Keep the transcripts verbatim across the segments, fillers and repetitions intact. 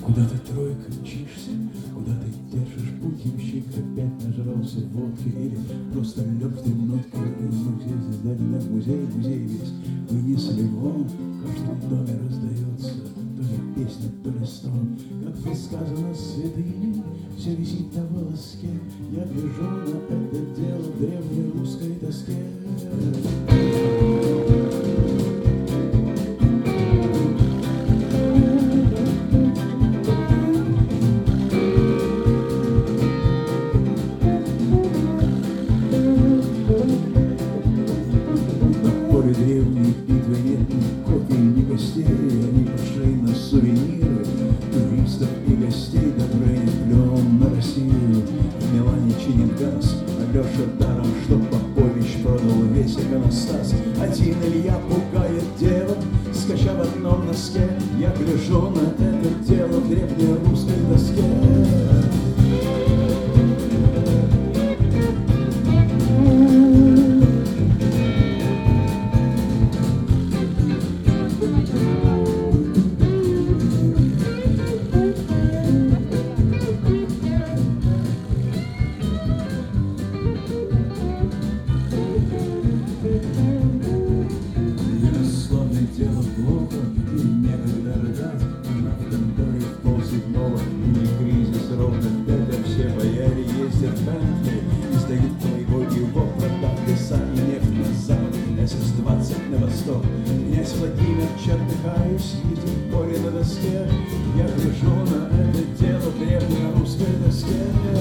Куда ты, тройка, мчишься? Куда ты держишь путь, ямщик? Опять нажрался водки или просто лег в дремотке? Мы все создали наш музей, музей весь вынесли вон. В каждом доме раздается то ли песня, то ли стон. Как предсказано святыни, все висит на волоске. Я гляжу на это дело в древней русской доске. Древней битвы нет ни копий, ни костей. Они пошли на сувениры туристов и гостей. Да проявлен на Россию в Милане чинит газ. Алеша даром, что Попович продал весь иконостас. Один Илья пугает девок, скача в одном носке. Я гляжу на это дело в древней русской доске. Дело плохо, и некогда рыдать. Она в конторе в полседьмого, и не кризис ровно в пять, а все бояре ездят в Бентли. И стоит твоего его, продав леса и нефть на запад, эс эс двадцать на восток. Князь Владимир Чертыхаев сидит в поле на доске. Я гляжу на это дело в древней русской доске.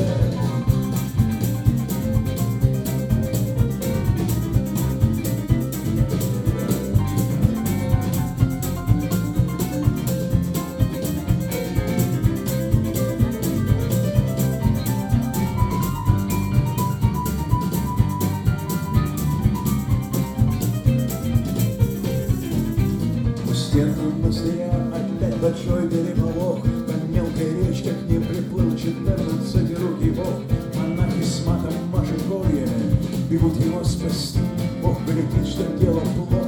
Стенам монастыря опять большой переполох. По мелкой речке к ним приплыл четырнадцатирукий бог. Монахи с матом машут кольями, бегут его спасти. Бог глядит, что дело плохо.